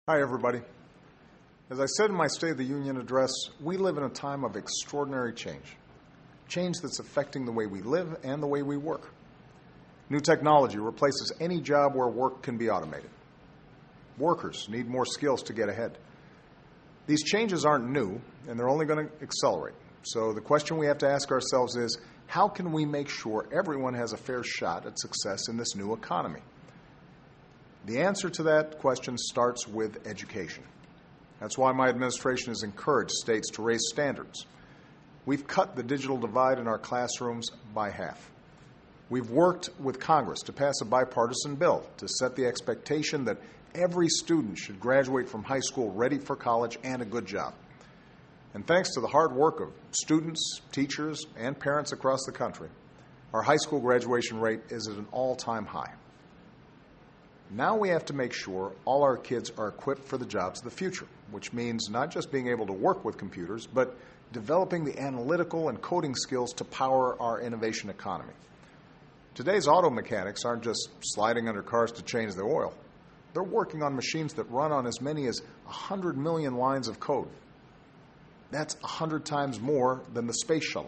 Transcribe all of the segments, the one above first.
Hi, everybody. As I said in my State of the Union address, we live in a time of extraordinary change. Change that's affecting the way we live and the way we work. New technology replaces any job where work can be automated. Workers need more skills to get ahead. These changes aren't new, and they're only going to accelerate. So the question we have to ask ourselves is, how can we make sure everyone has a fair shot at success in this new economy? The answer to that question starts with education. That's why my administration has encouraged states to raise standards. We've cut the digital divide in our classrooms by half. We've worked with Congress to pass a bipartisan bill to set the expectation that every student should graduate from high school ready for college and a good job. And thanks to the hard work of students, teachers, and parents across the country, our high school graduation rate is at an all-time high. Now we have to make sure all our kids are equipped for the jobs of the future, which means not just being able to work with computers, but developing the analytical and coding skills to power our innovation economy. Today's auto mechanics aren't just sliding under cars to change the oil. They're working on machines that run on as many as 100 million lines of code. That's 100 times more than the space shuttle.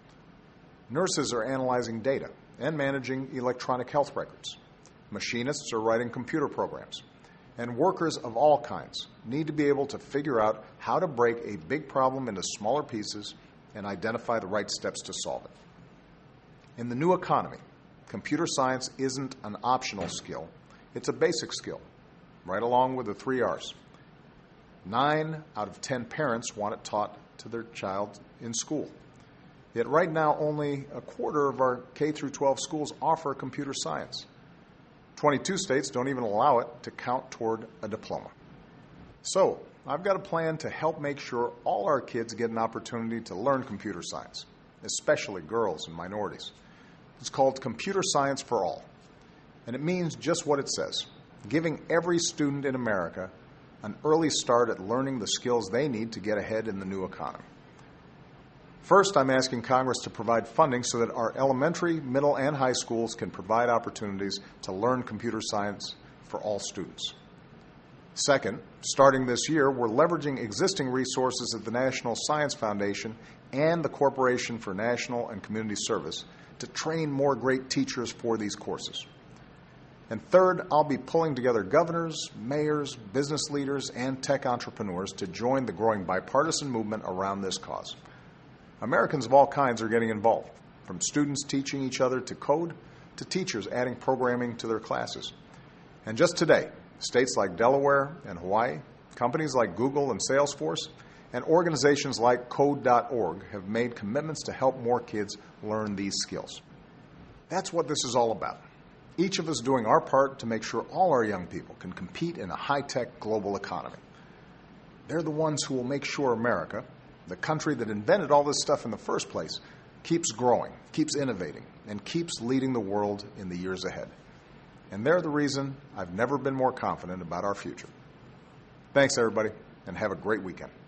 Nurses are analyzing data and managing electronic health records. Machinists are writing computer programs. And workers of all kinds need to be able to figure out how to break a big problem into smaller pieces and identify the right steps to solve it. In the new economy, computer science isn't an optional skill. It's a basic skill, right along with the 3 R's. 9 out of 10 parents want it taught to their child in school. Yet right now, only a quarter of our K-12 schools offer computer science. 22 states don't even allow it to count toward a diploma. So, I've got a plan to help make sure all our kids get an opportunity to learn computer science, especially girls and minorities. It's called Computer Science for All, and it means just what it says, giving every student in America an early start at learning the skills they need to get ahead in the new economy. First, I'm asking Congress to provide funding so that our elementary, middle, and high schools can provide opportunities to learn computer science for all students. Second, starting this year, we're leveraging existing resources at the National Science Foundation and the Corporation for National and Community Service to train more great teachers for these courses. And third, I'll be pulling together governors, mayors, business leaders, and tech entrepreneurs to join the growing bipartisan movement around this cause. Americans of all kinds are getting involved, from students teaching each other to code to teachers adding programming to their classes. And just today, states like Delaware and Hawaii, companies like Google and Salesforce, and organizations like Code.org have made commitments to help more kids learn these skills. That's what this is all about. Each of us doing our part to make sure all our young people can compete in a high-tech global economy. They're the ones who will make sure America, the country that invented all this stuff in the first place, keeps growing, keeps innovating, and keeps leading the world in the years ahead. And they're the reason I've never been more confident about our future. Thanks, everybody, and have a great weekend.